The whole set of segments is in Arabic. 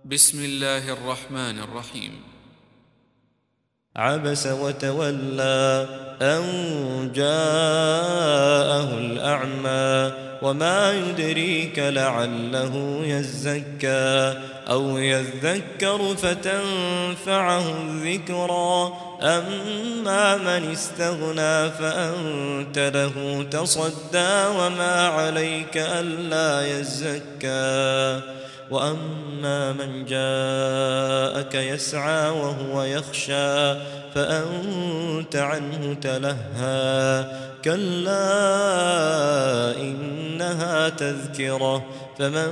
بسم الله الرحمن الرحيم. عبس وتولى أن جاءه الأعمى وما يدريك لعله يزكى أو يذكر فتنفعه الذكرى أما من استغنى فأنت له تصدى وما عليك ألا يزكى وأما من جاءك يسعى وهو يخشى فأنت عنه تلهى كلا إنها تذكرة فمن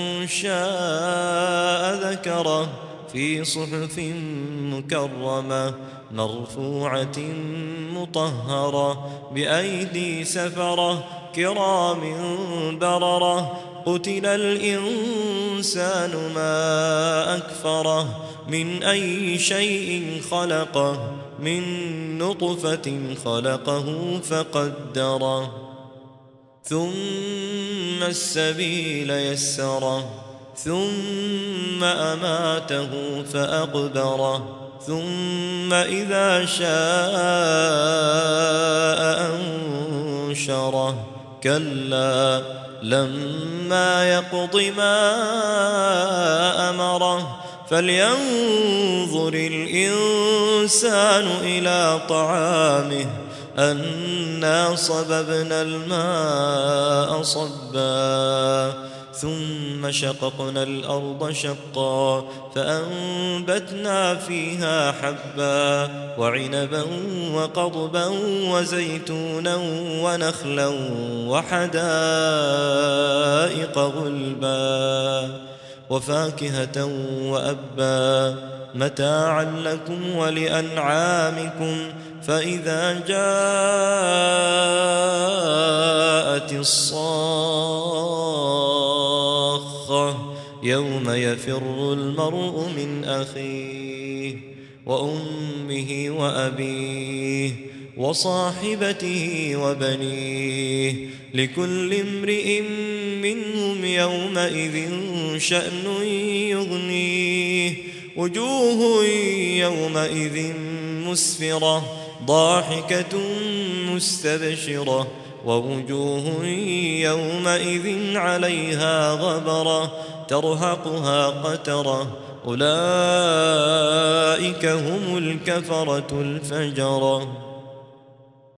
شاء ذكره في صحف مكرمة مرفوعة مطهرة بأيدي سفرة كرام بررة قتل الإنسان ما أكفره من أي شيء خلقه من نطفة خلقه فقدره ثم السبيل يسره ثم أماته فأقبره ثم إذا شاء أنشره كلا لما يقض ما أمره فلينظر الإنسان إلى طعامه أنا صببنا الماء صبا ثم شققنا الأرض شقا فأنبتنا فيها حبا وعنبا وقضبا وزيتونا ونخلا وحدائق غلبا وفاكهة وأبا متاعا لكم ولأنعامكم فإذا جاءت الصاخة يوم يفر المرء من أخيه وأمه وأبيه وصاحبته وبنيه لكل امرئ منهم يومئذ شأن يغنيه وجوه يومئذ مسفرة ضاحكة مستبشرة ووجوه يومئذ عليها غبرة ترهقها قترة أولئك هم الكفرة الفجرة.